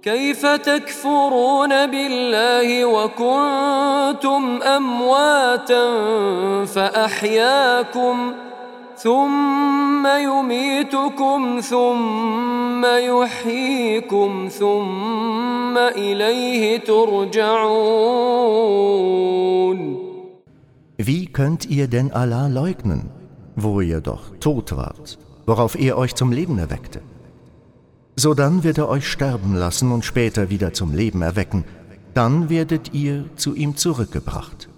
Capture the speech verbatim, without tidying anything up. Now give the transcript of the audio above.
كيف تكفرون بالله وكنتم أمواتا فأحياكم ثم يميتكم ثم يحييكم ثم إليه ترجعون. Wie könnt ihr denn Allah leugnen, wo ihr doch tot wart, worauf er euch zum Leben erweckte? Sodann wird er euch sterben lassen und später wieder zum Leben erwecken, dann werdet ihr zu ihm zurückgebracht.